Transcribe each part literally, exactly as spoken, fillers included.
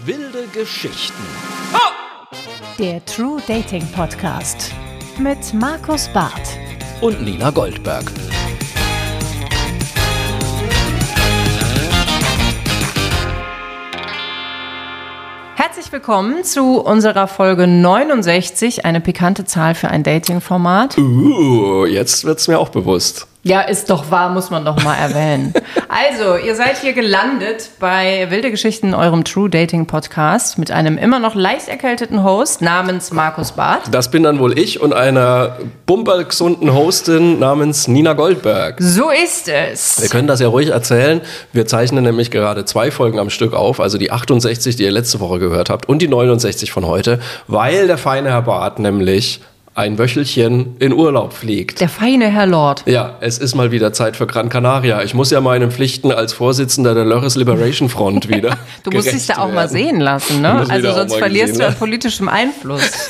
Wilde Geschichten. Der True Dating Podcast mit Markus Barth Und Nina Goldberg. Herzlich willkommen zu unserer Folge neunundsechzig, eine pikante Zahl für ein Dating-Format. Uh, jetzt wird's mir auch bewusst. Ja, ist doch wahr, muss man doch mal erwähnen. Also, ihr seid hier gelandet bei Wilde Geschichten, eurem True Dating Podcast, mit einem immer noch leicht erkälteten Host namens Markus Barth. Das bin dann wohl ich und einer bumpergesunden Hostin namens Nina Goldberg. So ist es. Wir können das ja ruhig erzählen. Wir zeichnen nämlich gerade zwei Folgen am Stück auf, also die achtundsechzig, die ihr letzte Woche gehört habt, und die neunundsechzig von heute, weil der feine Herr Barth nämlich ein Wöchelchen in Urlaub fliegt. Der feine Herr Lord. Ja, es ist mal wieder Zeit für Gran Canaria. Ich muss ja meinen Pflichten als Vorsitzender der Lörres Liberation Front wieder Du musst dich da auch werden. mal sehen lassen, ne? Also sonst verlierst du an werden. politischem Einfluss.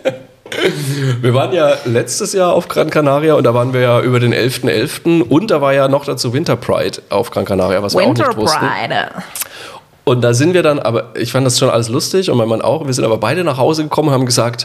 Wir waren ja letztes Jahr auf Gran Canaria und da waren wir ja über den elften elften und da war ja noch dazu Winter Pride auf Gran Canaria, was wir Winter auch nicht wussten. Pride. Und da sind wir dann, aber ich fand das schon alles lustig und mein Mann auch. Wir sind aber beide nach Hause gekommen und haben gesagt,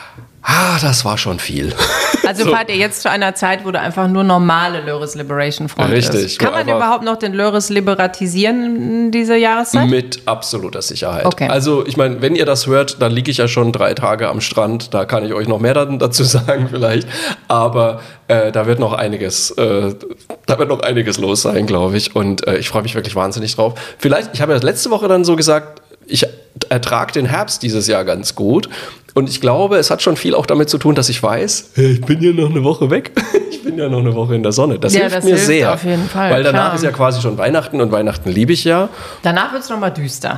ah, das war schon viel. Also So. fahrt ihr jetzt zu einer Zeit, wo du einfach nur normale Lörres Liberation Front Richtig, ist. Kann wo man einfach- überhaupt noch den Lörres liberatisieren in dieser Jahreszeit? Mit absoluter Sicherheit. Okay. Also ich meine, wenn ihr das hört, dann liege ich ja schon drei Tage am Strand. Da kann ich euch noch mehr dann dazu sagen vielleicht. Aber äh, da wird noch einiges, äh, da wird noch einiges los sein, glaube ich. Und äh, ich freue mich wirklich wahnsinnig drauf. Vielleicht, ich habe ja letzte Woche dann so gesagt, ich ertrage den Herbst dieses Jahr ganz gut. Und ich glaube, es hat schon viel auch damit zu tun, dass ich weiß, hey, ich bin ja noch eine Woche weg. Ich bin ja noch eine Woche in der Sonne. Das Ja, hilft das mir hilft sehr. auf jeden Fall, Weil danach klar. ist ja quasi schon Weihnachten und Weihnachten liebe ich ja. Danach wird es nochmal düster.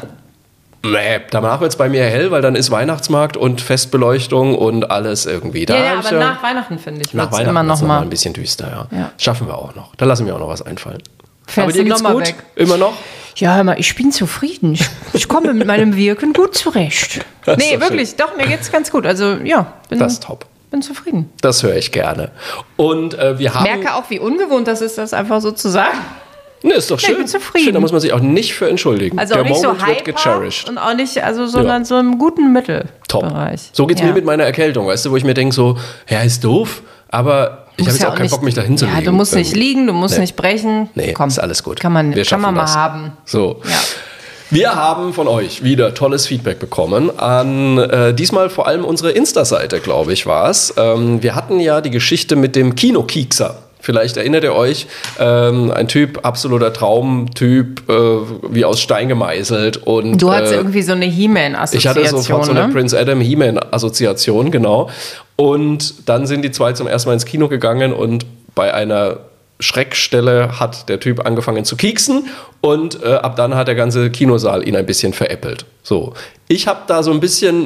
Nee, danach wird es bei mir hell, weil dann ist Weihnachtsmarkt und Festbeleuchtung und alles irgendwie da. Ja, ja, hab aber ich ja, nach Weihnachten, finde ich, nach wird es Weihnachten immer wird's noch noch mal mal. ein bisschen düster, ja. Ja. Schaffen wir auch noch. Da lassen wir auch noch was einfallen. Fährst Aber dir du geht's noch mal gut? weg? Immer noch? Ja, hör mal, ich bin zufrieden. Ich, ich komme mit meinem Wirken gut zurecht. Das ist Nee, doch wirklich, doch, mir geht's ganz gut. Also, ja, bin, Das ist top. bin zufrieden. Das höre ich gerne. Und äh, wir haben... Merke auch, wie ungewohnt das ist, das einfach so zu sagen. Ne, ist doch schön. ich bin zufrieden. Ich finde, da muss man sich auch nicht für entschuldigen. Also Der auch nicht so Moment wird hyper gecherished. und auch nicht, also, sondern Ja. so im guten Top. Mittelbereich. So geht's ja. mir mit meiner Erkältung, weißt du, wo ich mir denke so, ja, ist doof, aber ich habe Musst jetzt ja auch keinen nicht- Bock, mich da hinzulegen. Ja, du musst nicht irgendwie. liegen, du musst Nee. nicht brechen. Nee, Komm, ist alles gut. Kann man, Wir kann man schaffen mal das. haben. So. Ja. Wir haben von euch wieder tolles Feedback bekommen an äh, diesmal vor allem unsere Insta-Seite, glaube ich, war es. Ähm, wir hatten ja die Geschichte mit dem Kinokiekser. Vielleicht erinnert ihr euch, ähm, ein Typ, absoluter Traumtyp, äh, wie aus Stein gemeißelt. Und, Du hattest äh, irgendwie so eine ich He-Man-Assoziation, hatte sofort so eine ne? Prince Adam He-Man-Assoziation, genau. Und dann sind die zwei zum ersten Mal ins Kino gegangen und bei einer Schreckstelle hat der Typ angefangen zu kieksen und äh, ab dann hat der ganze Kinosaal ihn ein bisschen veräppelt. So, ich habe da so ein bisschen...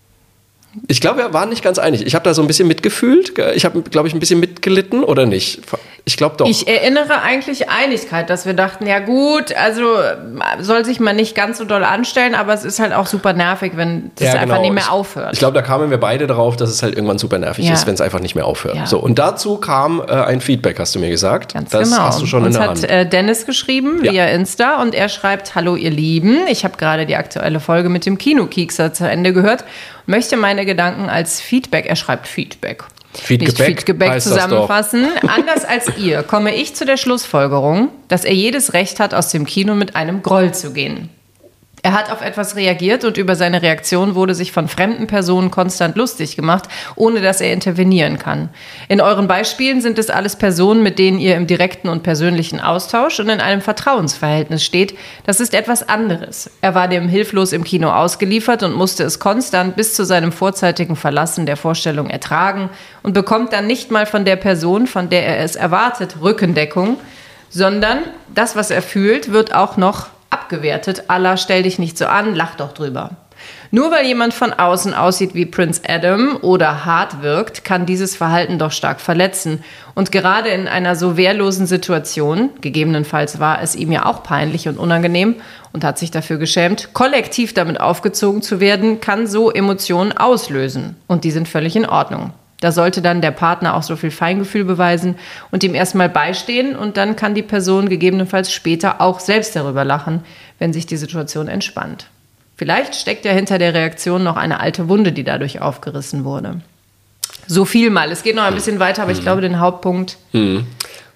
Ich glaube, wir waren nicht ganz einig. Ich habe da so ein bisschen mitgefühlt. Ich habe, glaube ich, ein bisschen mitgelitten oder nicht? Ich glaube doch. Ich erinnere eigentlich Einigkeit, dass wir dachten, ja gut, also soll sich man nicht ganz so doll anstellen, aber es ist halt auch super nervig, wenn das Ja, einfach genau. nicht mehr Ich- aufhört. Ich glaube, da kamen wir beide darauf, dass es halt irgendwann super nervig Ja. ist, wenn es einfach nicht mehr aufhört. Ja. So, und dazu kam äh, ein Feedback, hast du mir gesagt. Ganz das genau. hast du schon Uns in der hat Hand. äh, Dennis geschrieben Ja. via Insta und er schreibt: Hallo ihr Lieben, ich habe gerade die aktuelle Folge mit dem Kinokiekser zu Ende gehört, möchte meine Gedanken als Feedback, er schreibt Feedback, nicht Feedback Feedback heißt das doch. zusammenfassen. Anders als ihr komme ich zu der Schlussfolgerung, dass er jedes Recht hat, aus dem Kino mit einem Groll zu gehen. Er hat auf etwas reagiert und über seine Reaktion wurde sich von fremden Personen konstant lustig gemacht, ohne dass er intervenieren kann. In euren Beispielen sind es alles Personen, mit denen ihr im direkten und persönlichen Austausch und in einem Vertrauensverhältnis steht. Das ist etwas anderes. Er war dem hilflos im Kino ausgeliefert und musste es konstant bis zu seinem vorzeitigen Verlassen der Vorstellung ertragen und bekommt dann nicht mal von der Person, von der er es erwartet, Rückendeckung, sondern das, was er fühlt, wird auch noch abgewertet, à la stell dich nicht so an, lach doch drüber. Nur weil jemand von außen aussieht wie Prince Adam oder hart wirkt, kann dieses Verhalten doch stark verletzen. Und gerade in einer so wehrlosen Situation, gegebenenfalls war es ihm ja auch peinlich und unangenehm und hat sich dafür geschämt, kollektiv damit aufgezogen zu werden, kann so Emotionen auslösen. Und die sind völlig in Ordnung. Da sollte dann der Partner auch so viel Feingefühl beweisen und ihm erstmal beistehen und dann kann die Person gegebenenfalls später auch selbst darüber lachen, wenn sich die Situation entspannt. Vielleicht steckt ja hinter der Reaktion noch eine alte Wunde, die dadurch aufgerissen wurde. So viel mal. Es geht noch ein bisschen weiter, aber ich glaube, den Hauptpunkt... Hm.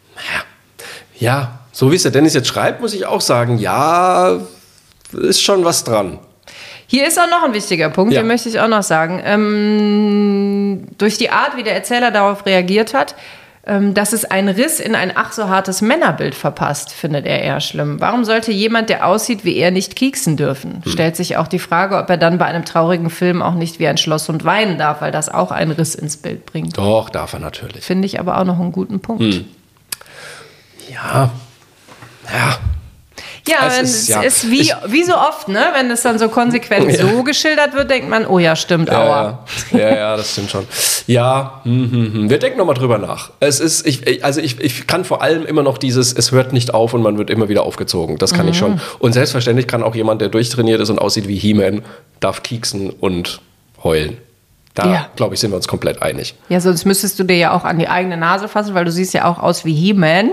Ja, so wie es der Dennis jetzt schreibt, muss ich auch sagen, ja, ist schon was dran. Hier ist auch noch ein wichtiger Punkt, Ja. den möchte ich auch noch sagen. Ähm, durch die Art, wie der Erzähler darauf reagiert hat, ähm, dass es einen Riss in ein ach so hartes Männerbild verpasst, findet er eher schlimm. Warum sollte jemand, der aussieht wie er, nicht kieksen dürfen? Hm. Stellt sich auch die Frage, ob er dann bei einem traurigen Film auch nicht wie ein Schlosshund weinen darf, weil das auch einen Riss ins Bild bringt. Doch, darf er natürlich. Finde ich aber auch noch einen guten Punkt. Hm. Ja, ja. Ja, Es wenn ist- es ja. ist wie, Ich- wie so oft, ne? Wenn es dann so konsequent Ja. so geschildert wird, denkt man, oh ja, stimmt, aua. Ja, ja, ja, das stimmt schon. Ja, hm, hm, hm. Wir denken nochmal drüber nach. Es ist, ich, ich- also ich, ich kann vor allem immer noch dieses, es hört nicht auf und man wird immer wieder aufgezogen. Das kann ich schon. Und selbstverständlich kann auch jemand, der durchtrainiert ist und aussieht wie He-Man, darf kieksen und heulen. Da, Ja. glaube ich, sind wir uns komplett einig. Ja, sonst müsstest du dir ja auch an die eigene Nase fassen, weil du siehst ja auch aus wie He-Man.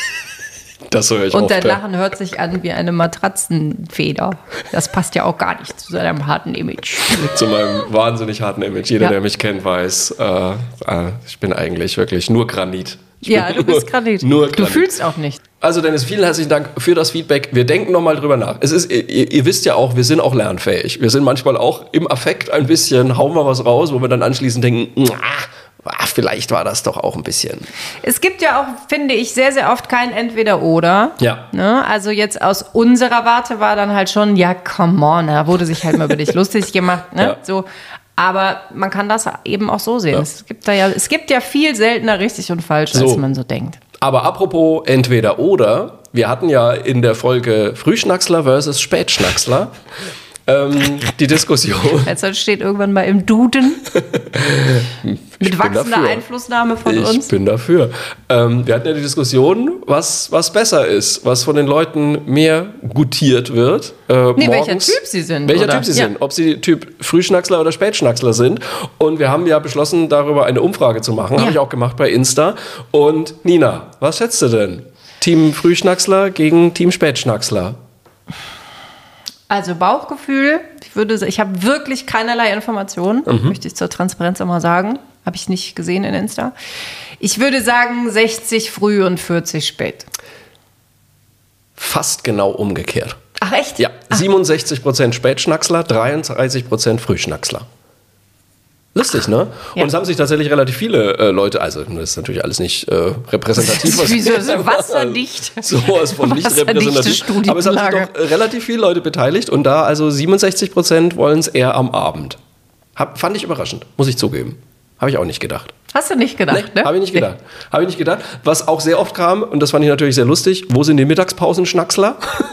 Das höre ich Und oft. dein ja. Lachen hört sich an wie eine Matratzenfeder. Das passt ja auch gar nicht zu seinem harten Image. Zu meinem wahnsinnig harten Image. Jeder, Ja. der mich kennt, weiß, äh, äh, ich bin eigentlich wirklich nur Granit. Ich Ja, bin du bist nur- Granit. Nur Du Granit. fühlst auch nicht. Also Dennis, vielen herzlichen Dank für das Feedback. Wir denken nochmal drüber nach. Es ist, ihr, ihr wisst ja auch, wir sind auch lernfähig. Wir sind manchmal auch im Affekt ein bisschen, hauen wir was raus, wo wir dann anschließend denken, ah, vielleicht war das doch auch ein bisschen. Es gibt ja auch, finde ich, sehr, sehr oft kein Entweder-Oder. Ja. Ne? Also jetzt aus unserer Warte war dann halt schon, ja, come on, da wurde sich halt mal über dich lustig gemacht. Ne? Ja. So. Aber man kann das eben auch so sehen. Ja. Es gibt da ja, es gibt ja viel seltener richtig und falsch, So. als man so denkt. Aber apropos entweder oder, wir hatten ja in der Folge Frühschnacksler versus Spätschnacksler ähm, die Diskussion. Jetzt steht irgendwann mal im Duden mit bin wachsender dafür. Einflussnahme von Ich uns. bin dafür. Ähm, wir hatten ja die Diskussion, was, was besser ist, was von den Leuten mehr gutiert wird. Äh, Nee, welcher morgens. Typ sie sind, Welcher oder? Typ sie Ja. sind. Ob sie Typ Frühschnacksler oder Spätschnacksler sind. Und wir haben ja beschlossen, darüber eine Umfrage zu machen. Ja. Habe ich auch gemacht bei Insta. Und Nina, was schätzt du denn? Team Frühschnacksler gegen Team Spätschnacksler? Also Bauchgefühl, ich würde, ich habe wirklich keinerlei Informationen, Mhm. möchte ich zur Transparenz auch mal sagen. Habe ich nicht gesehen in Insta. Ich würde sagen sechzig früh und vierzig spät. Fast genau umgekehrt. Ach echt? Ja, siebenundsechzig Prozent Spätschnacksler, dreiunddreißig Prozent Frühschnacksler. Lustig, ne? Ja. Und es haben sich tatsächlich relativ viele äh, Leute, also das ist natürlich alles nicht äh, repräsentativ. Das ist wie so- so wasserdicht. Sowas von nicht Wasserdichte repräsentativ. Aber es haben sich Studienlage. doch äh, relativ viele Leute beteiligt und da also siebenundsechzig Prozent wollen es eher am Abend. Hab, fand ich überraschend, muss ich zugeben. Habe ich auch nicht gedacht. Hast du nicht gedacht, ne? Habe ich nicht gedacht. Habe ich nicht gedacht. Was auch sehr oft kam, und das fand ich natürlich sehr lustig, wo sind die Mittagspausen-Schnacksler?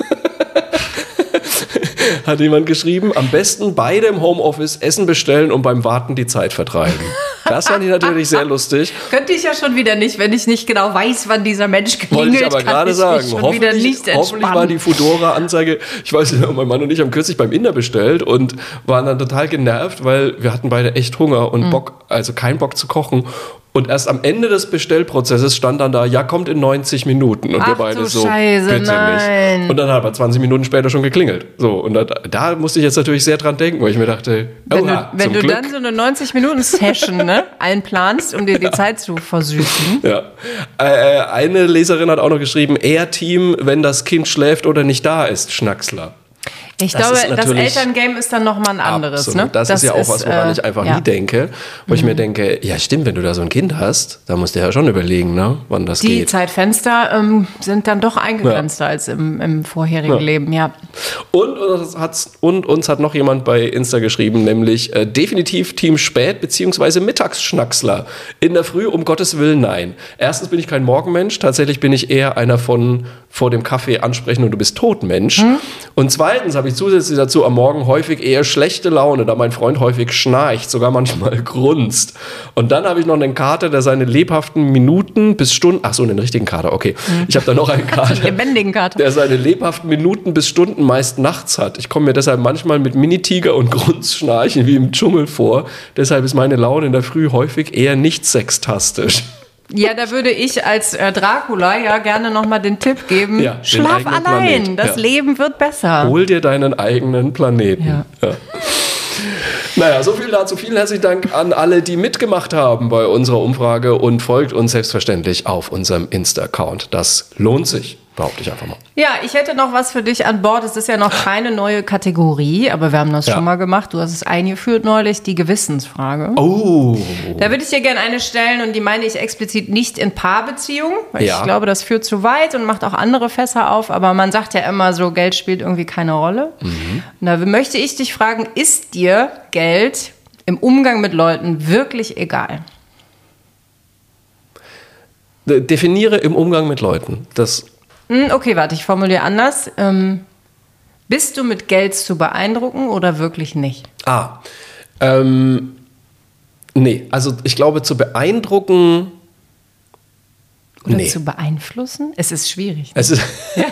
Hat jemand geschrieben, am besten beide im Homeoffice Essen bestellen und beim Warten die Zeit vertreiben. Das fand ich natürlich sehr lustig. Könnte ich ja schon wieder nicht, wenn ich nicht genau weiß, wann dieser Mensch klingelt. Wollte ich aber kann gerade ich sagen. mich schon wieder Hoffentlich, nicht hoffentlich war die entspannen. Foodora-Anzeige, ich weiß nicht, mein Mann und ich haben kürzlich beim Inder bestellt und waren dann total genervt, weil wir hatten beide echt Hunger und Bock, also keinen Bock zu kochen. Und erst am Ende des Bestellprozesses stand dann da, ja, kommt in neunzig Minuten. Und wir Ach beide du so, Scheiße, bitte nein. nicht. Und dann hat aber zwanzig Minuten später schon geklingelt. So, und da, da musste ich jetzt natürlich sehr dran denken, weil ich mir dachte, Wenn oha, du, wenn zum du Glück. dann so eine neunzig-Minuten-Session ne, einplanst, um dir die Zeit zu versüßen. Ja. Äh, eine Leserin hat auch noch geschrieben, eher Team, wenn das Kind schläft oder nicht da ist, Schnacksler. Ich Das glaube, ist das natürlich- Elterngame ist dann nochmal ein anderes. Absolut. Ne? Das, ist ja auch was, woran äh, ich einfach ja. nie denke. Wo ich mir denke, ja stimmt, wenn du da so ein Kind hast, da musst du ja schon überlegen, ne, wann das Die geht. Zeitfenster ähm, sind dann doch eingegrenzter als im, im vorherigen Ja. Leben, ja. Und uns, hat's, und uns hat noch jemand bei Insta geschrieben, nämlich äh, definitiv Team Spät beziehungsweise Mittagsschnacksler. In der Früh, um Gottes Willen, nein. Erstens bin ich kein Morgenmensch, tatsächlich bin ich eher einer von vor dem Kaffee ansprechen und du bist tot Mensch. Hm. Und zweitens habe ich zusätzlich dazu am Morgen häufig eher schlechte Laune, da mein Freund häufig schnarcht, sogar manchmal grunzt. Und dann habe ich noch einen Kater, der seine lebhaften Minuten bis Stunden, ach so, einen richtigen Kater, okay. Ich habe da noch einen Kater. Lebendigen Kater. Der seine lebhaften Minuten bis Stunden meist nachts hat. Ich komme mir deshalb manchmal mit Minitiger und Grunzschnarchen wie im Dschungel vor. Deshalb ist meine Laune in der Früh häufig eher nicht sextastisch. Ja, da würde ich als äh, Dracula ja gerne nochmal den Tipp geben, Ja, den schlaf eigenen allein, Planet. das Ja. Leben wird besser. Hol dir deinen eigenen Planeten. Ja. Ja. Naja, so viel dazu. Vielen herzlichen Dank an alle, die mitgemacht haben bei unserer Umfrage und folgt uns selbstverständlich auf unserem Insta-Account. Das lohnt sich, behaupte ich einfach mal. Ja, ich hätte noch was für dich an Bord. Es ist ja noch keine neue Kategorie, aber wir haben das Ja. schon mal gemacht. Du hast es eingeführt neulich, die Gewissensfrage. Oh. Da würde ich dir gerne eine stellen und die meine ich explizit nicht in Paarbeziehungen, weil Ja. ich glaube, das führt zu weit und macht auch andere Fässer auf. Aber man sagt ja immer so, Geld spielt irgendwie keine Rolle. Mhm. Und da möchte ich dich fragen, ist dir Geld im Umgang mit Leuten wirklich egal? Definiere im Umgang mit Leuten. Das Hm, okay, warte, ich formuliere anders. Ähm, bist du mit Geld zu beeindrucken oder wirklich nicht? Ah, ähm, nee, also ich glaube, zu beeindrucken, Oder nee. zu beeinflussen? Es ist schwierig. Es ist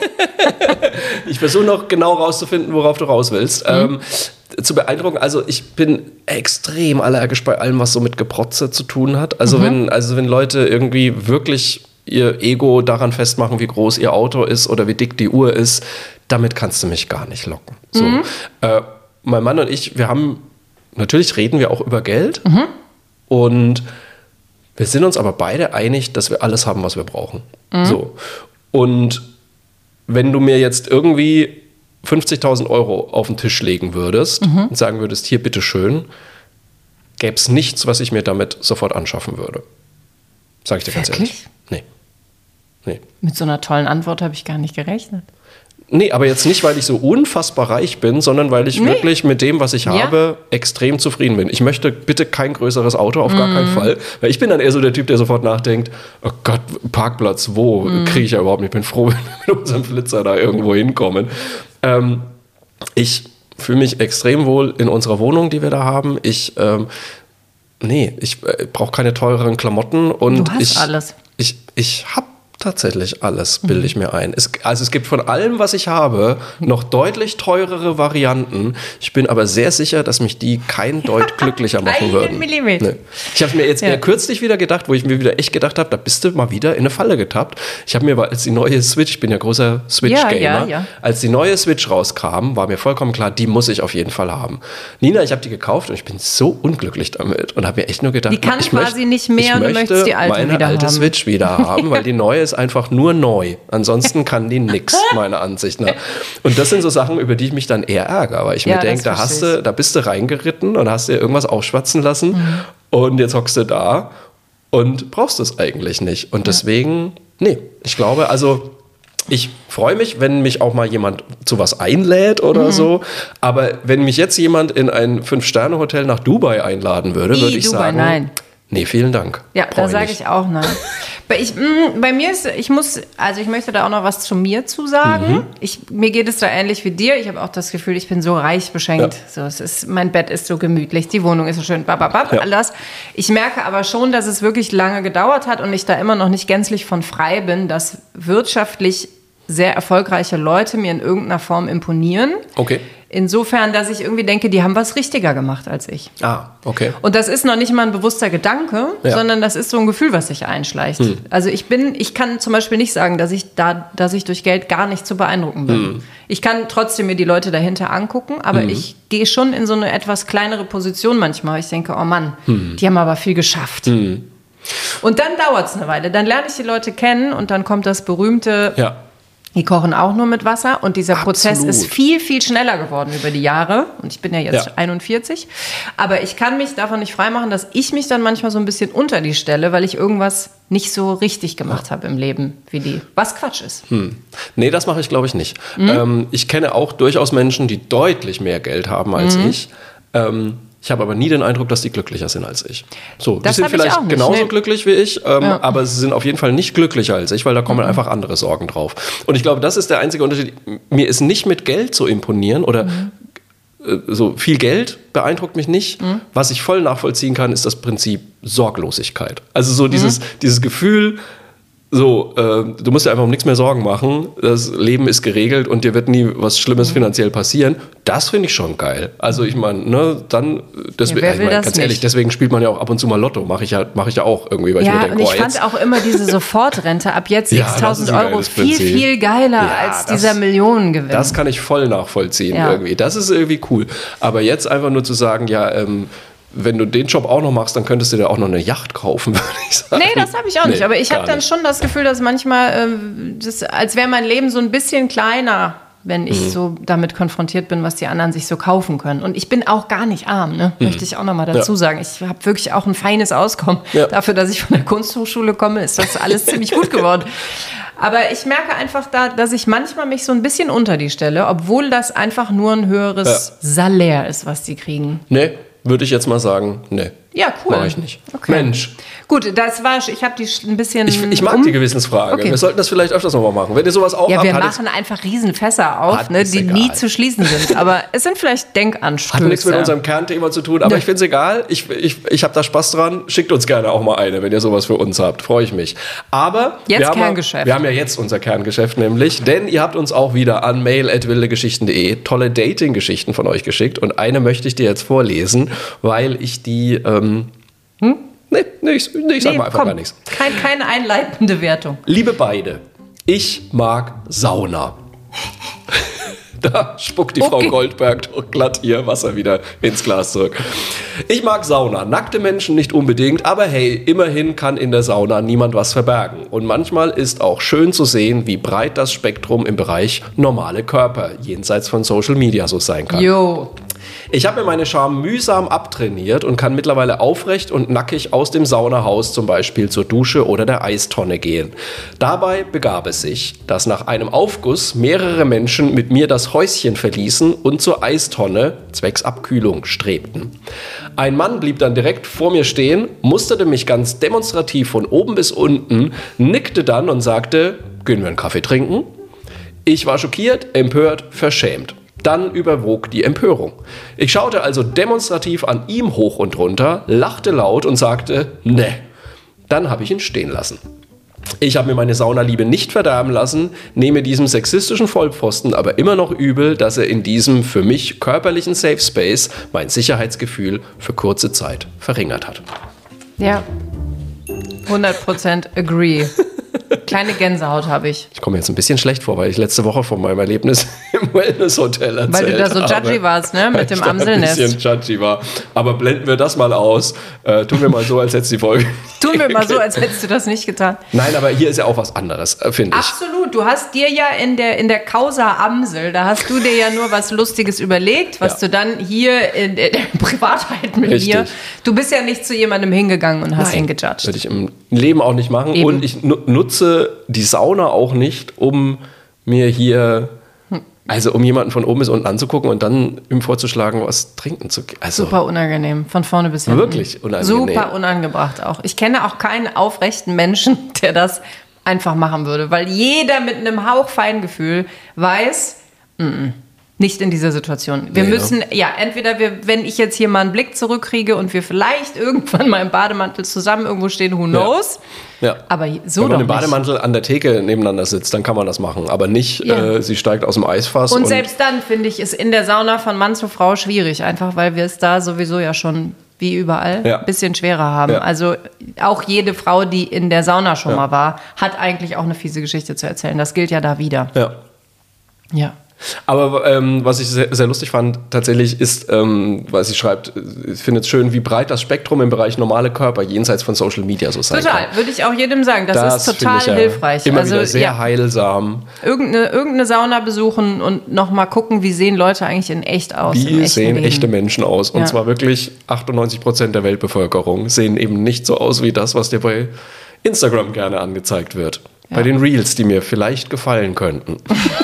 ich versuche noch genau rauszufinden, worauf du raus willst. Ähm, zu beeindrucken, also ich bin extrem allergisch bei allem, was so mit Geprotze zu tun hat. Also, wenn, also wenn Leute irgendwie wirklich ihr Ego daran festmachen, wie groß ihr Auto ist oder wie dick die Uhr ist, damit kannst du mich gar nicht locken. So. Äh, mein Mann und ich, wir haben, natürlich reden wir auch über Geld und wir sind uns aber beide einig, dass wir alles haben, was wir brauchen. So. Und wenn du mir jetzt irgendwie fünfzigtausend Euro auf den Tisch legen würdest und sagen würdest, hier, bitteschön, gäbe es nichts, was ich mir damit sofort anschaffen würde. Sag ich dir ganz Wirklich? ehrlich. Nee. Nee. Mit so einer tollen Antwort habe ich gar nicht gerechnet. Nee, aber jetzt nicht, weil ich so unfassbar reich bin, sondern weil ich Nee. wirklich mit dem, was ich Ja. habe, extrem zufrieden bin. Ich möchte bitte kein größeres Auto, auf gar keinen Fall. Weil ich bin dann eher so der Typ, der sofort nachdenkt, oh Gott, Parkplatz, wo kriege ich ja überhaupt nicht. Ich bin froh, wenn wir mit unserem Flitzer da irgendwo hinkommen. Ähm, ich fühle mich extrem wohl in unserer Wohnung, die wir da haben. Ich, ähm, nee, ich äh, brauche keine teureren Klamotten. Und Du hast ich, alles. Ich, ich habe tatsächlich alles, bilde ich mir ein. Es, also es gibt von allem, was ich habe, noch deutlich teurere Varianten. Ich bin aber sehr sicher, dass mich die kein Deut glücklicher machen Keinen würden. Millimeter. Nee. Ich habe mir jetzt Ja. eher kürzlich wieder gedacht, wo ich mir wieder echt gedacht habe, da bist du mal wieder in eine Falle getappt. Ich habe mir, als die neue Switch, ich bin ja großer Switch-Gamer, Ja, ja, ja. als die neue Switch rauskam, war mir vollkommen klar, die muss ich auf jeden Fall haben. Nina, ich habe die gekauft und ich bin so unglücklich damit und habe mir echt nur gedacht, Die kann ich quasi möcht- nicht mehr ich und du möchte möchtest die alte meine wieder alte haben. Switch wieder haben, weil die neue ist einfach nur neu. Ansonsten kann die nix, meiner Ansicht nach. Und das sind so Sachen, über die ich mich dann eher ärgere, weil ich Ja, mir denke, das da hast verstehe du, da bist du reingeritten und hast dir irgendwas aufschwatzen lassen und jetzt hockst du da und brauchst es eigentlich nicht. Und deswegen, nee, ich glaube, also ich freue mich, wenn mich auch mal jemand zu was einlädt oder so. Aber wenn mich jetzt jemand in ein Fünf-Sterne-Hotel nach Dubai einladen würde, Ih, würde ich Dubai, sagen, nein. nee, vielen Dank. Ja, Brauch da sage nicht. ich auch nein. bei, ich, mh, bei mir ist, ich muss, also ich möchte da auch noch was zu mir zu sagen. Mhm. Ich, mir geht es da ähnlich wie dir. Ich habe auch das Gefühl, ich bin so reich beschenkt. Ja. So, es ist, mein Bett ist so gemütlich, die Wohnung ist so schön, bababab, Ja. alles. Ich merke aber schon, dass es wirklich lange gedauert hat und ich da immer noch nicht gänzlich von frei bin, dass wirtschaftlich sehr erfolgreiche Leute mir in irgendeiner Form imponieren. Okay. Insofern, dass ich irgendwie denke, die haben was richtiger gemacht als ich. Ah, okay. Und das ist noch nicht mal ein bewusster Gedanke, Ja. sondern das ist so ein Gefühl, was sich einschleicht. Also ich bin, ich kann zum Beispiel nicht sagen, dass ich da, dass ich durch Geld gar nicht zu beeindrucken bin. Ich kann trotzdem mir die Leute dahinter angucken, aber ich gehe schon in so eine etwas kleinere Position manchmal. Ich denke, oh Mann, die haben aber viel geschafft. Und dann dauert es eine Weile. Dann lerne ich die Leute kennen und dann kommt das berühmte, Ja. die kochen auch nur mit Wasser und dieser Prozess Absolut. ist viel, viel schneller geworden über die Jahre. Und ich bin ja jetzt Ja. einundvierzig. Aber ich kann mich davon nicht freimachen, dass ich mich dann manchmal so ein bisschen unter die stelle, weil ich irgendwas nicht so richtig gemacht habe im Leben wie die. Was Quatsch ist. Hm. Nee, das mache ich, glaube ich, nicht. Ähm, ich kenne auch durchaus Menschen, die deutlich mehr Geld haben als ich. Ähm, ich habe aber nie den Eindruck, dass die glücklicher sind als ich. So, Das die sind habe ich vielleicht auch nicht, genauso nee. glücklich wie ich, ähm, Ja. aber sie sind auf jeden Fall nicht glücklicher als ich, weil da kommen einfach andere Sorgen drauf. Und ich glaube, das ist der einzige Unterschied. Mir ist nicht mit Geld zu imponieren oder äh, so viel Geld beeindruckt mich nicht. Was ich voll nachvollziehen kann, ist das Prinzip Sorglosigkeit. Also so dieses, dieses Gefühl, so, äh, du musst dir einfach um nichts mehr Sorgen machen. Das Leben ist geregelt und dir wird nie was Schlimmes mhm. finanziell passieren. Das finde ich schon geil. Also ich meine, ne, dann, deswegen, ja, ich mein, ganz nicht? ehrlich, deswegen spielt man ja auch ab und zu mal Lotto. Mache ich ja, mache ich ja auch irgendwie, weil ja, ich mir denke, und ich boah, fand jetzt, auch immer diese Sofortrente ab jetzt Ja, sechstausend das ist ein Euro geiles viel, Prinzip. viel geiler Ja, als das- dieser Millionengewinn. das kann ich voll nachvollziehen Ja. irgendwie. Das ist irgendwie cool. Aber jetzt einfach nur zu sagen, ja, ähm, wenn du den Job auch noch machst, dann könntest du dir auch noch eine Yacht kaufen, würde ich sagen. Nee, das habe ich auch nicht. Nee, Aber ich habe gar dann nicht. schon das Gefühl, dass manchmal, äh, das, als wäre mein Leben so ein bisschen kleiner, wenn ich Mhm. so damit konfrontiert bin, was die anderen sich so kaufen können. Und ich bin auch gar nicht arm, ne? möchte ich auch noch mal dazu Mhm. Ja. sagen. Ich habe wirklich auch ein feines Auskommen. Ja. Dafür, dass ich von der Kunsthochschule komme, ist das alles ziemlich gut geworden. Aber ich merke einfach, da, dass ich manchmal mich so ein bisschen unter die stelle, obwohl das einfach nur ein höheres Salär ist, was die kriegen. Nee, würde ich jetzt mal sagen, nee. Ja, cool. Mach ich nicht. Okay. Mensch, Gut, das war, ich habe die ein bisschen. ich, ich mag um die Gewissensfrage. Okay. Wir sollten das vielleicht öfters nochmal machen. Wenn ihr sowas auch Ja, habt, wir hat machen einfach Riesenfässer auf, Hat- ne, ist die egal. nie zu schließen sind. Aber es sind vielleicht Denkanstöße. Hat nichts mit unserem Kernthema zu tun, aber Nö. ich finde es egal. Ich, ich, ich habe da Spaß dran. Schickt uns gerne auch mal eine, wenn ihr sowas für uns habt. Freue ich mich. Aber Jetzt wir haben, Kerngeschäft. Ja, wir haben ja jetzt unser Kerngeschäft nämlich, denn ihr habt uns auch wieder an mail at wildegeschichten punkt de tolle Dating-Geschichten von euch geschickt und eine möchte ich dir jetzt vorlesen, weil ich die... Ähm, hm? Nee, nee, ich, nee, ich sag Nee, mal einfach komm, gar nichts. Kein, keine einleitende Wertung. Liebe beide, ich mag Sauna. Da spuckt die Okay. Frau Goldberg doch glatt ihr Wasser wieder ins Glas zurück. Ich mag Sauna. Nackte Menschen nicht unbedingt, aber hey, immerhin kann in der Sauna niemand was verbergen. Und manchmal ist auch schön zu sehen, wie breit das Spektrum im Bereich normale Körper jenseits von Social Media so sein kann. Jo. Ich habe mir meine Scham mühsam abtrainiert und kann mittlerweile aufrecht und nackig aus dem Saunahaus zum Beispiel zur Dusche oder der Eistonne gehen. Dabei begab es sich, dass nach einem Aufguss mehrere Menschen mit mir das Häuschen verließen und zur Eistonne zwecks Abkühlung strebten. Ein Mann blieb dann direkt vor mir stehen, musterte mich ganz demonstrativ von oben bis unten, nickte dann und sagte, gehen wir einen Kaffee trinken? Ich war schockiert, empört, verschämt. Dann überwog die Empörung. Ich schaute also demonstrativ an ihm hoch und runter, lachte laut und sagte, ne. Dann habe ich ihn stehen lassen. Ich habe mir meine Saunaliebe nicht verderben lassen, nehme diesem sexistischen Vollpfosten aber immer noch übel, dass er in diesem für mich körperlichen Safe Space mein Sicherheitsgefühl für kurze Zeit verringert hat. Ja. hundert Prozent agree. Kleine Gänsehaut habe ich. Ich komme mir jetzt ein bisschen schlecht vor, weil ich letzte Woche von meinem Erlebnis im Wellness-Hotel erzählt habe. Weil du da so judgy warst, ne? Mit dem Weil ich da Amselnest. ein bisschen judgy war. Aber blenden wir das mal aus. Äh, tun wir mal so, als hätte es die Folge. Tun wir mal so, als hättest du das nicht getan. Nein, aber hier ist ja auch was anderes, äh, finde ich. Absolut. Du hast dir ja in der, in der Causa Amsel, da hast du dir ja nur was Lustiges überlegt, was Ja. du dann hier in der, der Privatheit mit Richtig. mir. Du bist ja nicht zu jemandem hingegangen und hast ihn gejudged. Würde ich im Leben auch nicht machen. Eben. Und ich nu- nutze die Sauna auch nicht, um mir hier, also um jemanden von oben bis unten anzugucken und dann ihm vorzuschlagen, was trinken zu gehen. Also, Super unangenehm, von vorne bis hinten. Wirklich unangenehm. Super unangebracht auch. Ich kenne auch keinen aufrechten Menschen, der das einfach machen würde, weil jeder mit einem Hauch Feingefühl weiß, mm, mm, nicht in dieser Situation. Wir Nee, müssen, ja, entweder wir, wenn ich jetzt hier mal einen Blick zurückkriege und wir vielleicht irgendwann mal im Bademantel zusammen irgendwo stehen, who knows? ja. Aber so Wenn doch man im nicht. Bademantel an der Theke nebeneinander sitzt, dann kann man das machen. Aber nicht, Ja. äh, sie steigt aus dem Eisfass. Und selbst dann, finde ich, ist in der Sauna von Mann zu Frau schwierig, einfach weil wir es da sowieso ja schon wie überall Ja. ein bisschen schwerer haben. Ja. Also auch jede Frau, die in der Sauna schon Ja. mal war, hat eigentlich auch eine fiese Geschichte zu erzählen. Das gilt ja da wieder. Ja. Ja. Aber ähm, was ich sehr, sehr lustig fand, tatsächlich ist, ähm, weil sie schreibt, ich finde es schön, wie breit das Spektrum im Bereich normale Körper jenseits von Social Media so sein Total, kann. würde ich auch jedem sagen. Das, ist total finde ich ja hilfreich. Immer also wieder sehr ja, heilsam. irgendeine, irgendeine Sauna besuchen und nochmal gucken, wie sehen Leute eigentlich in echt aus. im Wie echten sehen Leben. echte Menschen aus? Und Ja. zwar wirklich achtundneunzig Prozent der Weltbevölkerung sehen eben nicht so aus wie das, was dir bei Instagram gerne angezeigt wird. Ja. Bei den Reels, die mir vielleicht gefallen könnten.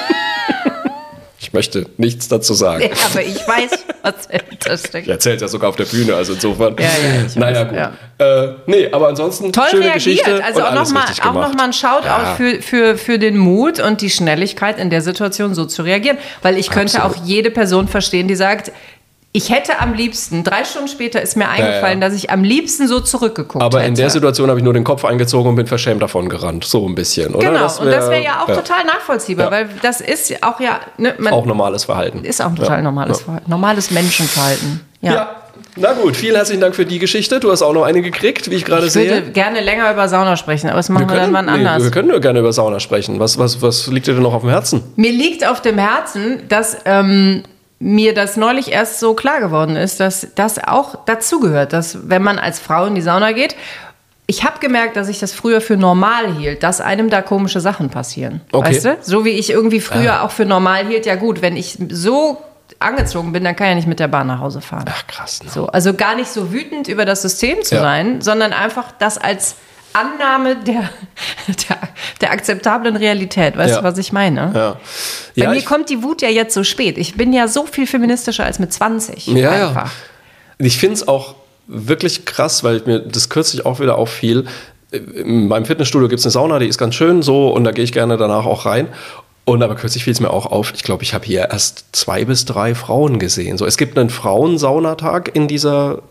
Ich möchte nichts dazu sagen. Ja, aber ich weiß, was dahinter steckt. Ich erzähle es ja sogar auf der Bühne, also insofern. Ja, ja, ich naja, weiß, gut. ja. Äh, nee, aber ansonsten Toll schöne reagiert. Geschichte. Also und auch alles nochmal richtig noch gemacht. mal ein Shoutout Ja. für, für, für den Mut und die Schnelligkeit in der Situation so zu reagieren. Weil ich könnte Absolut. auch jede Person verstehen, die sagt, Ich hätte am liebsten, drei Stunden später ist mir eingefallen, ja, ja. dass ich am liebsten so zurückgeguckt Aber hätte. in der Situation habe ich nur den Kopf eingezogen und bin verschämt davon gerannt. So ein bisschen, oder? Genau, das wär, und das wäre ja auch ja. total nachvollziehbar, ja. weil das ist auch ja... Ne, man auch normales Verhalten. Ist auch ein total ja. normales ja. Verhalten. Normales Menschenverhalten. Ja. ja. Na gut, vielen herzlichen Dank für die Geschichte. Du hast auch noch eine gekriegt, wie ich gerade sehe. Ich würde gerne länger über Sauna sprechen, aber das machen wir, wir können, dann wann nee, anders. Wir können nur gerne über Sauna sprechen. Was, was, was liegt dir denn noch auf dem Herzen? Mir liegt auf dem Herzen, dass... Ähm, mir das neulich erst so klar geworden ist, dass das auch dazugehört, dass wenn man als Frau in die Sauna geht, ich habe gemerkt, dass ich das früher für normal hielt, dass einem da komische Sachen passieren. Okay. Weißt du? So wie ich irgendwie früher ah. auch für normal hielt, ja gut, wenn ich so angezogen bin, dann kann ich ja nicht mit der Bahn nach Hause fahren. Ach krass. Ne? So, also gar nicht so wütend über das System zu ja. sein, sondern einfach das als Annahme der, der, der akzeptablen Realität. Weißt ja. du, was ich meine? Ja. Bei ja, mir kommt die Wut ja jetzt so spät. Ich bin ja so viel feministischer als mit zwanzig. Ja, einfach. ja. Ich finde es auch wirklich krass, weil mir das kürzlich auch wieder auffiel. In meinem Fitnessstudio gibt es eine Sauna, die ist ganz schön so und da gehe ich gerne danach auch rein. Und aber kürzlich fiel es mir auch auf, ich glaube, ich habe hier erst zwei bis drei Frauen gesehen. So, es gibt einen Frauensaunatag in dieser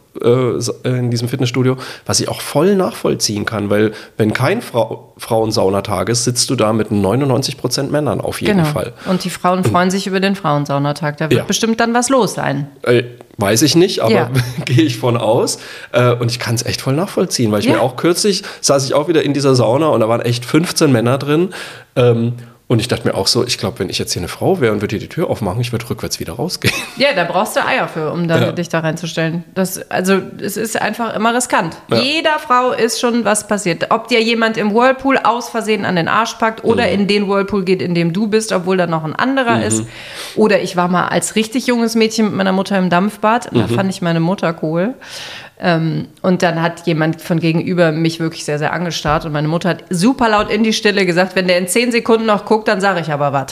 in diesem Fitnessstudio, was ich auch voll nachvollziehen kann, weil wenn kein Frau, Frauensaunatag ist, sitzt du da mit neunundneunzig Prozent Männern auf jeden genau. Fall. Und die Frauen freuen und, sich über den Frauensaunatag, da wird ja. bestimmt dann was los sein. Äh, weiß ich nicht, aber ja. gehe ich von aus. Äh, und ich kann es echt voll nachvollziehen, weil ich ja. mir auch kürzlich, saß ich auch wieder in dieser Sauna und da waren echt fünfzehn Männer drin. Ähm, Und ich dachte mir auch so, ich glaube, wenn ich jetzt hier eine Frau wäre und würde hier die Tür aufmachen, ich würde rückwärts wieder rausgehen. Ja, da brauchst du Eier für, um da, ja. dich da reinzustellen. Das, also es ist einfach immer riskant. Ja. Jeder Frau ist schon was passiert. Ob dir jemand im Whirlpool aus Versehen an den Arsch packt oder mhm. in den Whirlpool geht, in dem du bist, obwohl da noch ein anderer mhm. ist. Oder ich war mal als richtig junges Mädchen mit meiner Mutter im Dampfbad. Mhm. Da fand ich meine Mutter cool. Ähm, und dann hat jemand von gegenüber mich wirklich sehr, sehr angestarrt und meine Mutter hat super laut in die Stille gesagt, wenn der in zehn Sekunden noch guckt, dann sage ich aber was.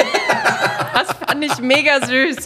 Das fand ich mega süß.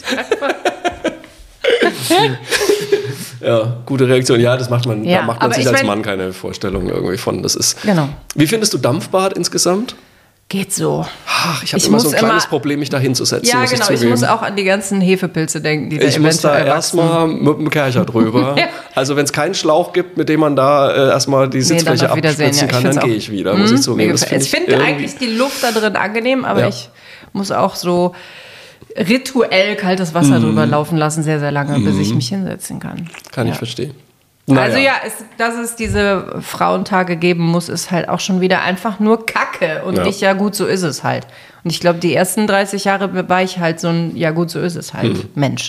Ja, gute Reaktion. Ja, das macht man, ja, da macht man sich als mein, Mann keine Vorstellung irgendwie von. Das ist. Genau. Wie findest du Dampfbad insgesamt? Geht so. Ach, ich habe immer so ein kleines immer, Problem, mich da hinzusetzen. Ja, genau. Ich, ich muss auch an die ganzen Hefepilze denken, die da Ich muss da erstmal mit dem Kercher drüber. ja. Also wenn es keinen Schlauch gibt, mit dem man da äh, erstmal die Sitzfläche nee, abspritzen ja, kann, dann gehe ich wieder. Mhm, muss ich zugeben. Das find ich finde eigentlich die Luft da drin angenehm, aber ja. ich muss auch so rituell kaltes Wasser mm. drüber laufen lassen, sehr, sehr lange, mm. bis ich mich hinsetzen kann. Kann ja. ich verstehen. Naja. Also ja, es, dass es diese Frauentage geben muss, ist halt auch schon wieder einfach nur Kacke. Und ja. nicht, ja gut, so ist es halt. Und ich glaube, die ersten dreißig Jahre war ich halt so ein, ja gut, so ist es halt, hm. Mensch.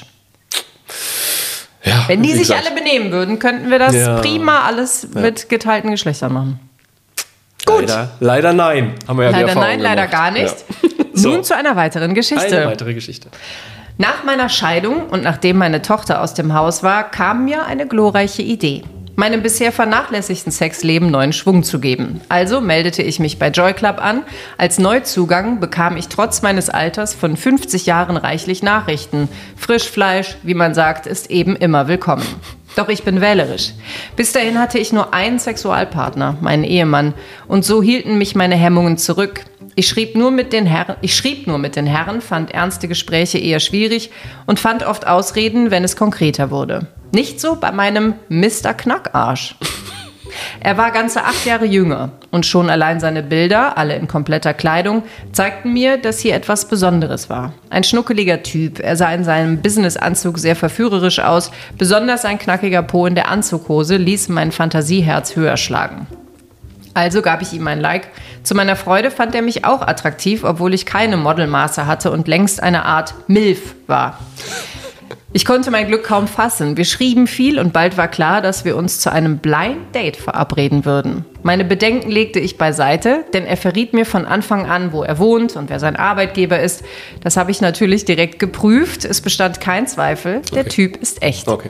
Ja, wenn die sich gesagt. alle benehmen würden, könnten wir das ja. prima alles ja. mit geteilten Geschlechtern machen. Gut. Leider, leider nein, haben wir ja Leider die Erfahrung nein, leider gemacht. gar nicht. Ja. So. Nun zu einer weiteren Geschichte. Eine weitere Geschichte. Nach meiner Scheidung und nachdem meine Tochter aus dem Haus war, kam mir eine glorreiche Idee, meinem bisher vernachlässigten Sexleben neuen Schwung zu geben. Also meldete ich mich bei Joy Club an. Als Neuzugang bekam ich trotz meines Alters von fünfzig Jahren reichlich Nachrichten. Frischfleisch, wie man sagt, ist eben immer willkommen. Doch ich bin wählerisch. Bis dahin hatte ich nur einen Sexualpartner, meinen Ehemann. Und so hielten mich meine Hemmungen zurück. Ich schrieb nur mit den Herren, ich schrieb nur mit den Herren, fand ernste Gespräche eher schwierig und fand oft Ausreden, wenn es konkreter wurde. Nicht so bei meinem Mister Knackarsch. Er war ganze acht Jahre jünger und schon allein seine Bilder, alle in kompletter Kleidung, zeigten mir, dass hier etwas Besonderes war. Ein schnuckeliger Typ, er sah in seinem Businessanzug sehr verführerisch aus, besonders sein knackiger Po in der Anzughose ließ mein Fantasieherz höher schlagen. Also gab ich ihm ein Like. Zu meiner Freude fand er mich auch attraktiv, obwohl ich keine Modelmaße hatte und längst eine Art Milf war. Ich konnte mein Glück kaum fassen. Wir schrieben viel und bald war klar, dass wir uns zu einem Blind Date verabreden würden. Meine Bedenken legte ich beiseite, denn er verriet mir von Anfang an, wo er wohnt und wer sein Arbeitgeber ist. Das habe ich natürlich direkt geprüft. Es bestand kein Zweifel, der okay. Typ ist echt. Okay.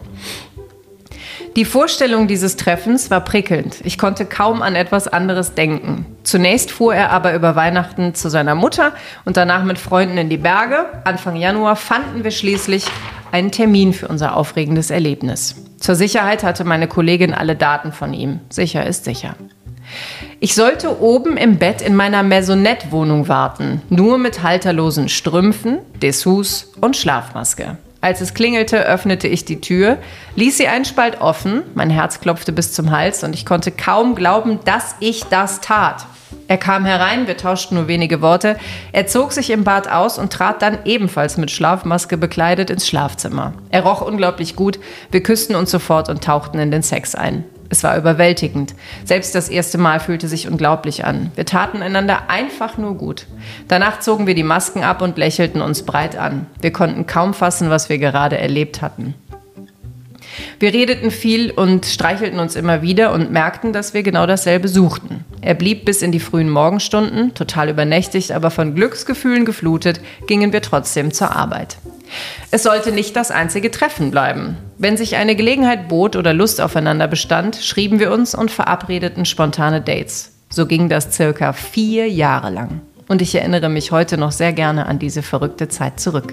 Die Vorstellung dieses Treffens war prickelnd. Ich konnte kaum an etwas anderes denken. Zunächst fuhr er aber über Weihnachten zu seiner Mutter und danach mit Freunden in die Berge. Anfang Januar fanden wir schließlich einen Termin für unser aufregendes Erlebnis. Zur Sicherheit hatte meine Kollegin alle Daten von ihm. Sicher ist sicher. Ich sollte oben im Bett in meiner Maisonette-Wohnung warten, nur mit halterlosen Strümpfen, Dessous und Schlafmaske. Als es klingelte, öffnete ich die Tür, ließ sie einen Spalt offen, mein Herz klopfte bis zum Hals und ich konnte kaum glauben, dass ich das tat. Er kam herein, wir tauschten nur wenige Worte. Er zog sich im Bad aus und trat dann ebenfalls mit Schlafmaske bekleidet ins Schlafzimmer. Er roch unglaublich gut, wir küssten uns sofort und tauchten in den Sex ein. Es war überwältigend. Selbst das erste Mal fühlte sich unglaublich an. Wir taten einander einfach nur gut. Danach zogen wir die Masken ab und lächelten uns breit an. Wir konnten kaum fassen, was wir gerade erlebt hatten. Wir redeten viel und streichelten uns immer wieder und merkten, dass wir genau dasselbe suchten. Er blieb bis in die frühen Morgenstunden, total übernächtigt, aber von Glücksgefühlen geflutet, gingen wir trotzdem zur Arbeit. Es sollte nicht das einzige Treffen bleiben. Wenn sich eine Gelegenheit bot oder Lust aufeinander bestand, schrieben wir uns und verabredeten spontane Dates. So ging das circa vier Jahre lang. Und ich erinnere mich heute noch sehr gerne an diese verrückte Zeit zurück.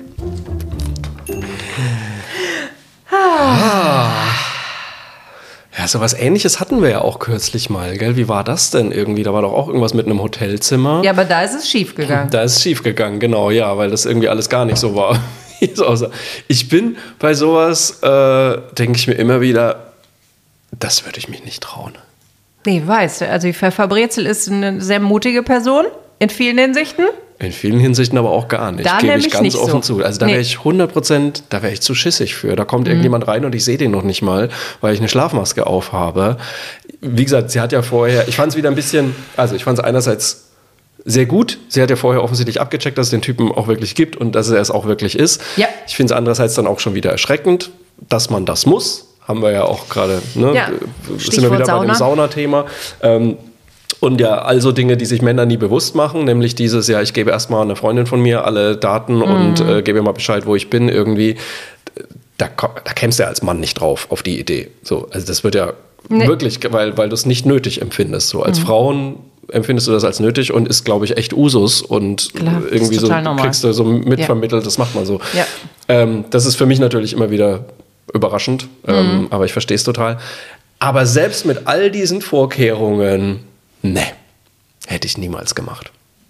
Ah. Ja, so was Ähnliches hatten wir ja auch kürzlich mal, gell? Wie war das denn irgendwie? Da war doch auch irgendwas mit einem Hotelzimmer. Ja, aber da ist es schief gegangen. Da ist es schief gegangen, genau, ja, weil das irgendwie alles gar nicht so war. Ich bin bei sowas, äh, denke ich mir immer wieder, das würde ich mich nicht trauen. Nee, weißt du, also die Pfefferbrezel ist eine sehr mutige Person in vielen Hinsichten. In vielen Hinsichten aber auch gar nicht, da gebe ich ganz offen so. zu. Also da nee. wäre ich hundert Prozent, da wäre ich zu schissig für. Da kommt mhm. irgendjemand rein und ich sehe den noch nicht mal, weil ich eine Schlafmaske aufhabe. Wie gesagt, sie hat ja vorher, ich fand es wieder ein bisschen, also ich fand es einerseits sehr gut. Sie hat ja vorher offensichtlich abgecheckt, dass es den Typen auch wirklich gibt und dass er es auch wirklich ist. Ja. Ich finde es andererseits dann auch schon wieder erschreckend, dass man das muss. Haben wir ja auch gerade, ne? Ja. Sind wir wieder Sauna. Bei dem Saunathema. Ähm, Und ja, also Dinge, die sich Männer nie bewusst machen, nämlich dieses, ja, ich gebe erstmal einer Freundin von mir alle Daten mhm. und äh, gebe ihr mal Bescheid, wo ich bin, irgendwie. Da, da kämst du ja als Mann nicht drauf, auf die Idee. So, also das wird ja nee. wirklich, weil, weil du es nicht nötig empfindest. So, als mhm. Frauen empfindest du das als nötig und ist, glaube ich, echt Usus und Klar, irgendwie so normal. Kriegst du so mitvermittelt, ja. das macht man so. Ja. Ähm, das ist für mich natürlich immer wieder überraschend, mhm. ähm, aber ich verstehe es total. Aber selbst mit all diesen Vorkehrungen, nee, hätte ich niemals gemacht.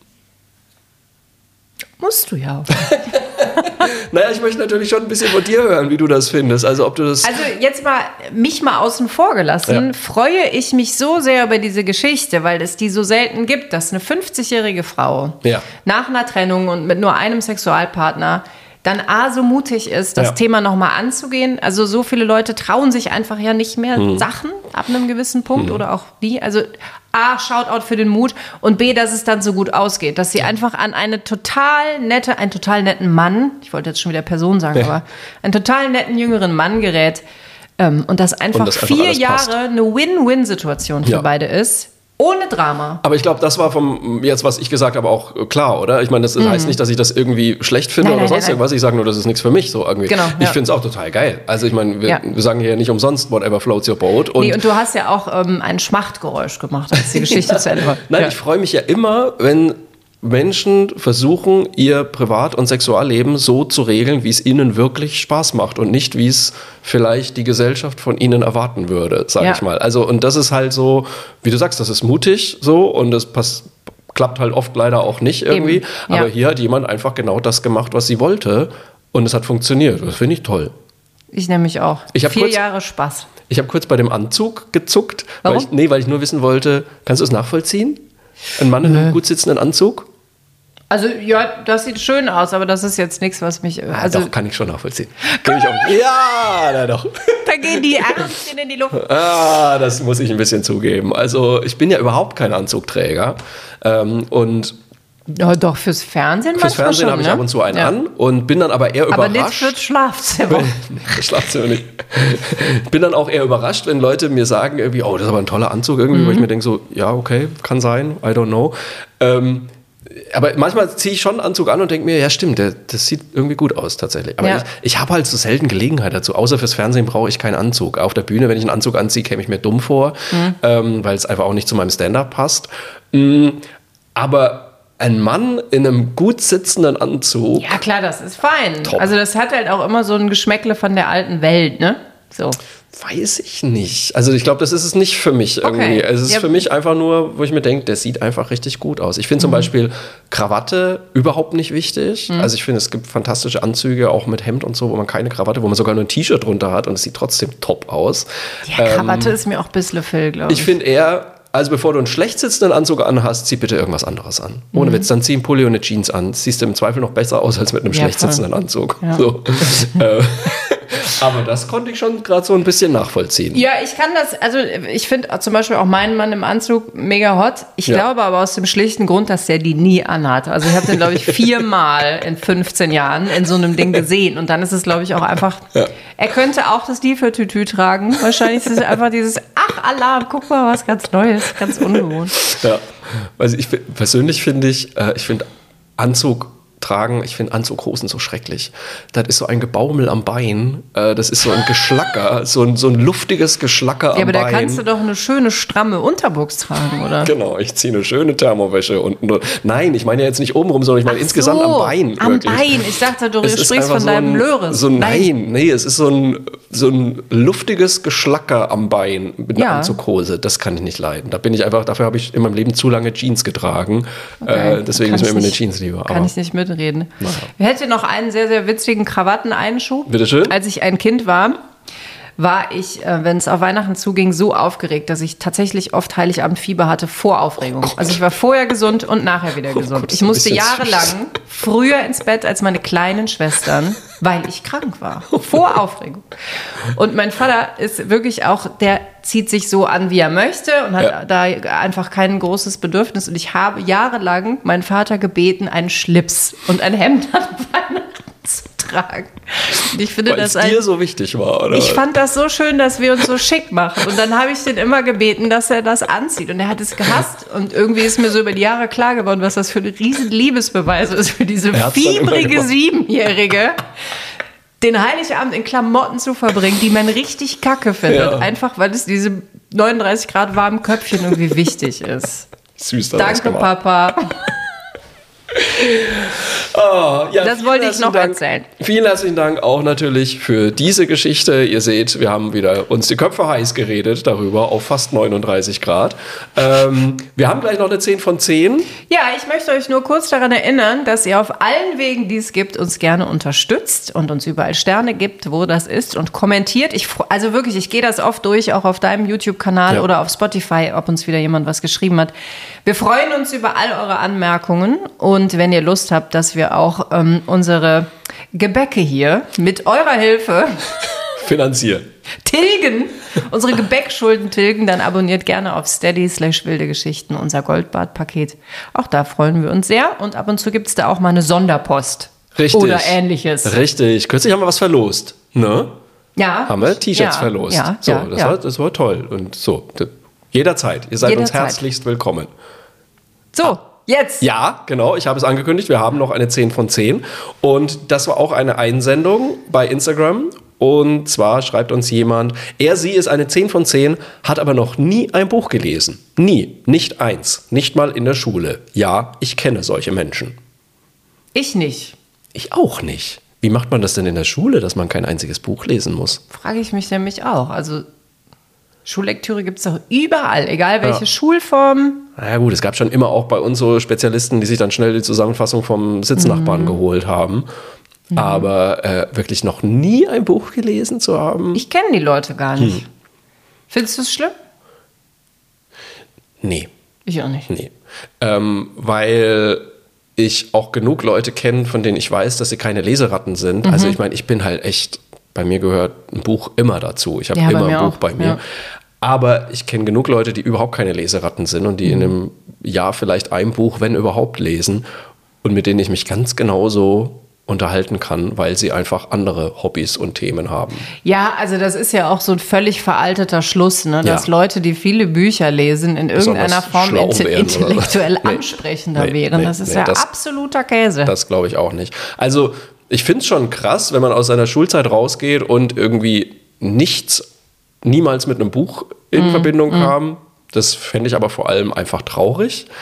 Musst du ja auch. Naja, ich möchte natürlich schon ein bisschen von dir hören, wie du das findest. Also, ob du das also jetzt mal mich mal außen vor gelassen, ja. freue ich mich so sehr über diese Geschichte, weil es die so selten gibt, dass eine fünfzigjährige Frau ja. nach einer Trennung und mit nur einem Sexualpartner dann A, so mutig ist, das ja. Thema nochmal anzugehen. Also so viele Leute trauen sich einfach ja nicht mehr hm. Sachen ab einem gewissen Punkt hm. oder auch die. Also A, Shoutout für den Mut und B, dass es dann so gut ausgeht. Dass sie einfach an eine total nette, einen total netten Mann, ich wollte jetzt schon wieder Person sagen, ja. aber einen total netten jüngeren Mann gerät ähm, und dass einfach, und das einfach vier Jahre passt. Eine Win-Win-Situation für ja. beide ist. Ohne Drama. Aber ich glaube, das war vom jetzt, was ich gesagt habe, auch klar, oder? Ich meine, das mhm. heißt nicht, dass ich das irgendwie schlecht finde nein, oder nein, sonst nein, irgendwas. Ich sage nur, das ist nichts für mich so irgendwie. Genau, ich ja. finde es auch total geil. Also ich meine, wir, ja. wir sagen hier nicht umsonst, whatever floats your boat. Und, nee, und du hast ja auch ähm, ein Schmachtgeräusch gemacht, als die Geschichte zu Ende war. Nein, ja. ich freue mich ja immer, wenn Menschen versuchen, ihr Privat- und Sexualleben so zu regeln, wie es ihnen wirklich Spaß macht und nicht, wie es vielleicht die Gesellschaft von ihnen erwarten würde, sage ja. ich mal. Also, und das ist halt so, wie du sagst, das ist mutig so und das passt, klappt halt oft leider auch nicht irgendwie. Ja. Aber hier hat jemand einfach genau das gemacht, was sie wollte und es hat funktioniert. Das finde ich toll. Ich nämlich auch. Ich Vier kurz, Jahre Spaß. Ich habe kurz bei dem Anzug gezuckt. Warum? Weil ich, nee, weil ich nur wissen wollte, kannst du es nachvollziehen? Ein Mann in einem gut sitzenden Anzug? Also ja, das sieht schön aus, aber das ist jetzt nichts, was mich... Also ah, doch, kann ich schon nachvollziehen. Kann ich auch, ja, na doch. Da gehen die Ärmchen in die Luft. Ah, das muss ich ein bisschen zugeben. Also ich bin ja überhaupt kein Anzugträger. Ähm, und ja, doch, fürs Fernsehen Fürs Fernsehen habe ich ne? ab und zu einen ja. an und bin dann aber eher überrascht. Aber nicht fürs Schlafzimmer. Nee, das Schlafzimmer nicht. Ich bin dann auch eher überrascht, wenn Leute mir sagen, irgendwie, oh, das ist aber ein toller Anzug irgendwie, mhm. wo ich mir denke so, ja, okay, kann sein, I don't know. Ähm, aber manchmal ziehe ich schon einen Anzug an und denke mir, ja stimmt, der, das sieht irgendwie gut aus tatsächlich. Aber ja. ich, ich habe halt so selten Gelegenheit dazu. Außer fürs Fernsehen brauche ich keinen Anzug. Auf der Bühne, wenn ich einen Anzug anziehe, käme ich mir dumm vor, mhm. ähm, weil es einfach auch nicht zu meinem Stand-up passt. Mhm, aber ein Mann in einem gut sitzenden Anzug... Ja klar, das ist fein. Top. Also das hat halt auch immer so ein Geschmäckle von der alten Welt, ne? So. Weiß ich nicht. Also ich glaube, das ist es nicht für mich irgendwie. Okay. Es ist Ja. für mich einfach nur, wo ich mir denke, der sieht einfach richtig gut aus. Ich finde zum Mhm. Beispiel Krawatte überhaupt nicht wichtig. Mhm. Also ich finde, es gibt fantastische Anzüge, auch mit Hemd und so, wo man keine Krawatte, wo man sogar nur ein T-Shirt drunter hat und es sieht trotzdem top aus. Ja, Krawatte ähm, ist mir auch ein bisschen viel, glaube ich. Ich finde eher... Also bevor du einen schlecht sitzenden Anzug anhast, zieh bitte irgendwas anderes an. Ohne Mhm. Witz, dann zieh einen Pulli und eine Jeans an. Das siehst du im Zweifel noch besser aus als mit einem Ja, schlecht voll. sitzenden Anzug. Ja. So. Äh, Aber das konnte ich schon gerade so ein bisschen nachvollziehen. Ja, ich kann das, also ich finde zum Beispiel auch meinen Mann im Anzug mega hot. Ich Ja. glaube aber aus dem schlichten Grund, dass der die nie anhat. Also ich habe den, glaube ich, viermal in fünfzehn Jahren in so einem Ding gesehen. Und dann ist es, glaube ich, auch einfach, Ja. er könnte auch das Liefertütü tragen. Wahrscheinlich ist es einfach dieses, ach Alarm, guck mal, was ganz Neues, ganz ungewohnt. Ja. Also ich persönlich finde ich, äh, ich finde Anzug tragen, ich finde Anzughosen so schrecklich. Das ist so ein Gebaumel am Bein, äh, das ist so ein Geschlacker, so ein, so ein luftiges Geschlacker am Ja, aber Bein. da kannst du doch eine schöne, stramme Unterbuchs tragen, oder? Genau, ich ziehe eine schöne Thermowäsche unten drunter. Nein, ich meine ja jetzt nicht obenrum, sondern ich meine Ach insgesamt so, am Bein. Am wirklich. Bein. Ich dachte, du Es ist sprichst einfach von so deinem ein, Löres. So, nein, nee, es ist so ein, so ein luftiges Geschlacker am Bein mit einer Ja. Anzughose. Das kann ich nicht leiden. Da bin ich einfach, dafür habe ich in meinem Leben zu lange Jeans getragen. Okay. Äh, deswegen Kann ist mir ich immer eine nicht- Jeans lieber. Kann Aber ich nicht mitreden. Naja. Ich hätte noch einen sehr, sehr witzigen Krawatteneinschub. Bitteschön. Als ich ein Kind war, war ich, äh, wenn es auf Weihnachten zuging, so aufgeregt, dass ich tatsächlich oft Heiligabend Fieber hatte vor Aufregung. Also ich war vorher gesund und nachher wieder gesund. Gott, ich du musste bist jetzt jahrelang früher ins Bett als meine kleinen Schwestern, weil ich krank war. Vor Aufregung. Und mein Vater ist wirklich auch, der zieht sich so an, wie er möchte und hat Ja. da einfach kein großes Bedürfnis. Und ich habe jahrelang meinen Vater gebeten, einen Schlips und ein Hemd an Weihnachten zu tragen. Und ich finde Weil es das ein, dir so wichtig war, oder? ich fand das so schön, dass wir uns so schick machen. Und dann habe ich den immer gebeten, dass er das anzieht. Und er hat es gehasst. Und irgendwie ist mir so über die Jahre klar geworden, was das für ein riesen Liebesbeweis ist für diese Er hat's dann immer fiebrige gemacht. Siebenjährige, den Heiligabend in Klamotten zu verbringen, die man richtig kacke findet. Ja. Einfach, weil es diese neununddreißig Grad warmen Köpfchen irgendwie wichtig ist. Süß daraus Danke, gemacht. Papa. Oh, ja, Das vielen wollte ich herzlichen noch Dank. erzählen. Vielen herzlichen Dank auch natürlich für diese Geschichte. Ihr seht, wir haben wieder uns die Köpfe heiß geredet darüber auf fast neununddreißig Grad. Ähm, wir haben gleich noch eine zehn von zehn. Ja, ich möchte euch nur kurz daran erinnern, dass ihr auf allen Wegen, die es gibt, uns gerne unterstützt und uns überall Sterne gibt, wo das ist und kommentiert. Ich, fro- also wirklich, ich gehe das oft durch, auch auf deinem YouTube-Kanal Ja. oder auf Spotify, ob uns wieder jemand was geschrieben hat. Wir freuen uns über all eure Anmerkungen und wenn ihr Lust habt, dass wir auch ähm, unsere Gebäcke hier mit eurer Hilfe Finanzieren. tilgen, unsere Gebäckschulden tilgen, dann abonniert gerne auf Steady slash wilde Geschichten unser Goldbad-Paket. Auch da freuen wir uns sehr und ab und zu gibt es da auch mal eine Sonderpost. Richtig. Oder ähnliches. Richtig. Kürzlich haben wir was verlost. Ne? Ja. Haben wir T-Shirts ja, verlost. Ja, so, ja, das, ja. War, das war toll. Und so, d- jederzeit. Ihr seid uns Jederzeit. herzlichst willkommen. So, jetzt. Ja, genau, ich habe es angekündigt. Wir haben noch eine zehn von zehn. Und das war auch eine Einsendung bei Instagram. Und zwar schreibt uns jemand, er, sie ist eine zehn von zehn, hat aber noch nie ein Buch gelesen. Nie. Nicht eins. Nicht mal in der Schule. Ja, ich kenne solche Menschen. Ich nicht. Ich auch nicht. Wie macht man das denn in der Schule, dass man kein einziges Buch lesen muss? Frage ich mich nämlich auch. Also Schullektüre gibt es doch überall, egal welche Ja. Schulform. Na ja, gut, es gab schon immer auch bei uns so Spezialisten, die sich dann schnell die Zusammenfassung vom Sitznachbarn Mhm. geholt haben. Aber äh, wirklich noch nie ein Buch gelesen zu haben? Ich kenne die Leute gar nicht. Hm. Findest du es schlimm? Nee, Ich auch nicht. nee. Ähm, weil ich auch genug Leute kenne, von denen ich weiß, dass sie keine Leseratten sind. Mhm. Also ich meine, ich bin halt echt, bei mir gehört ein Buch immer dazu. Ich habe Ja, bei immer mir ein Buch auch, bei mir. ja. Aber ich kenne genug Leute, die überhaupt keine Leseratten sind und die in einem Jahr vielleicht ein Buch, wenn überhaupt, lesen und mit denen ich mich ganz genauso unterhalten kann, weil sie einfach andere Hobbys und Themen haben. Ja, also das ist ja auch so ein völlig veralteter Schluss, ne? dass Ja. Leute, die viele Bücher lesen, in irgendeiner Besonders Form schlau inte- wären, oder? intellektuell Nee. ansprechender Nee, wären. nee, Das ist nee, ja das- absoluter Käse. Das glaube ich auch nicht. Also ich finde es schon krass, wenn man aus seiner Schulzeit rausgeht und irgendwie nichts, niemals mit einem Buch in Verbindung kam. Das fände ich aber vor allem einfach traurig.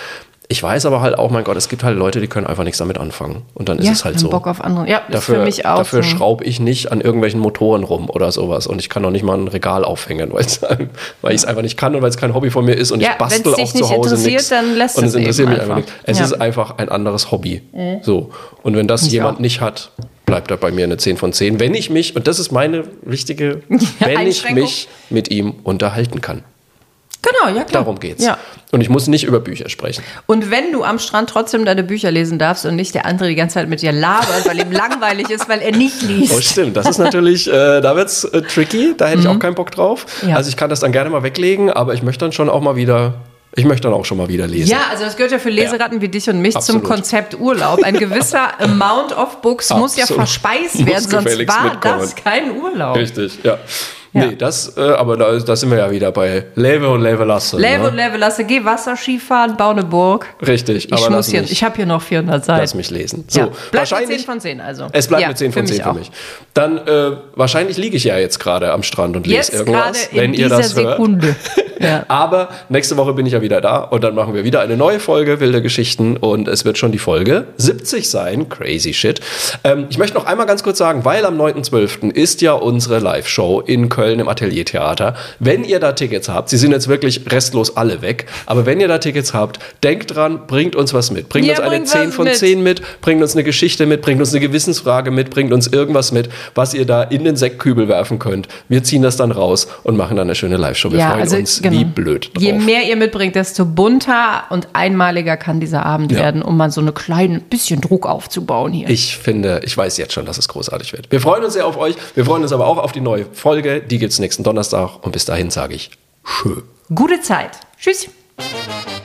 Ich weiß aber halt auch, mein Gott, es gibt halt Leute, die können einfach nichts damit anfangen. Und dann ist ja, es halt haben so. Bock auf andere. Ja, das dafür, ist für mich auch Dafür so. schraube ich nicht an irgendwelchen Motoren rum oder sowas. Und ich kann auch nicht mal ein Regal aufhängen, weil ich es einfach nicht kann und weil es kein Hobby von mir ist. Und Ja, ich bastel wenn's auch dich zu Hause nicht nichts. interessiert, dann lässt Und es es interessiert eben mich einfach einfach. nicht. Es Ja. ist einfach ein anderes Hobby. Mhm. So. Und wenn das Ich jemand auch. nicht hat, bleibt er bei mir eine zehn von zehn. Wenn ich mich, und das ist meine wichtige, wenn ich Einschränkung. mich mit ihm unterhalten kann. Genau, ja klar. Darum geht's. Ja. Und ich muss nicht über Bücher sprechen. Und wenn du am Strand trotzdem deine Bücher lesen darfst und nicht der andere die ganze Zeit mit dir labert, weil ihm langweilig ist, weil er nicht liest. Oh, stimmt. Das ist natürlich, äh, da wird's äh, tricky. Da hätte ich auch keinen Bock drauf. Ja. Also ich kann das dann gerne mal weglegen, aber ich möchte dann schon auch mal wieder, ich möchte dann auch schon mal wieder lesen. Ja, also das gehört ja für Leseratten wie dich und mich Absolut. zum Konzept Urlaub. Ein gewisser Amount of Books muss ja Absolut. verspeist Muss werden, sonst gefälligst war mitkommen. das kein Urlaub. Richtig, ja. Ja. Nee, das, äh, aber da, da sind wir ja wieder bei Leve und Leve lasse. Leve und ne? Leve lasse, geh Wasserski fahren, bau eine Burg. Richtig, Ich aber muss lass hier, mich, ich habe hier noch vierhundert Seiten. lass mich lesen. So, ja. Bleibt mit wahrscheinlich, zehn von zehn also. es bleibt ja, mit zehn von zehn für auch. mich. Dann, äh, wahrscheinlich liege ich ja jetzt gerade am Strand und Jetzt lese gerade irgendwas, in wenn ihr dieser das hört. Sekunde. Ja. Aber nächste Woche bin ich ja wieder da und dann machen wir wieder eine neue Folge Wilde Geschichten und es wird schon die Folge siebzig sein. Crazy shit. Ähm, ich möchte noch einmal ganz kurz sagen, weil am neunten zwölften ist ja unsere Live-Show in Köln im Ateliertheater. Wenn ihr da Tickets habt, sie sind jetzt wirklich restlos alle weg, aber wenn ihr da Tickets habt, denkt dran, bringt uns was mit. Bringt Ja, uns eine bringt zehn was von mit. zehn mit, bringt uns eine Geschichte mit, bringt uns eine Gewissensfrage mit, bringt uns irgendwas mit, was ihr da in den Sektkübel werfen könnt. Wir ziehen das dann raus und machen dann eine schöne Live-Show. Wir Ja, freuen also, uns genau. wie blöd drauf. Je mehr ihr mitbringt, desto bunter und einmaliger kann dieser Abend Ja. werden, um mal so eine kleine bisschen Druck aufzubauen hier. Ich finde, ich weiß jetzt schon, dass es großartig wird. Wir freuen uns sehr auf euch. Wir freuen uns aber auch auf die neue Folge. Die gibt es nächsten Donnerstag. Und bis dahin sage ich, schön. Gute Zeit. Tschüss.